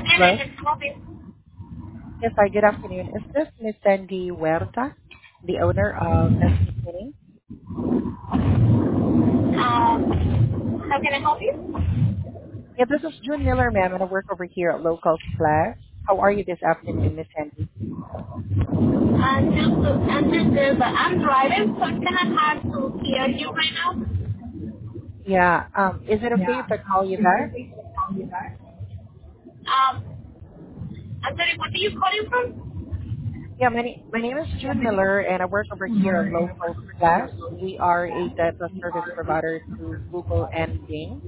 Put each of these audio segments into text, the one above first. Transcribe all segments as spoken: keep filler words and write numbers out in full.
I Hello. can help you. Yes, hi, good afternoon. Is this Miss Sandy Huerta, the owner of S P Cleaning? Um, how can I help you? Yeah, this is June Miller, ma'am, and I work over here at Local Class. How are you this afternoon, Miss Sandy? I'm just, I'm just good, but I'm driving, so it's kind of hard to hear you right now. Yeah, um, is it okay if I call you back? Um, I'm sorry, what are you calling from? Yeah, my, na- my name is June Miller, and I work over here at Local Class. We are a data service provider to Google and Bing.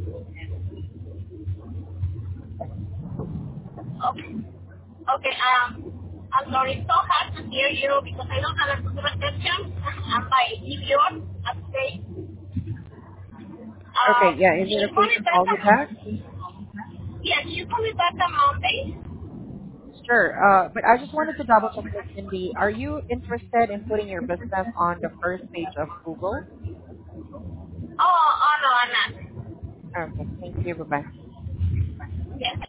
Okay. Okay, um, I'm sorry, it's so hard to hear you because I don't have a good reception. I'm by New York, upstate. Okay, Um, yeah, is can it you okay call if me I back call you back? on, yeah, can you call me back on Monday? Sure, uh, but I just wanted to double check, Miss Cindy. Are you interested in putting your business on the first page of Google? Oh, oh no, I'm not. Okay, thank you. Bye-bye. Yes.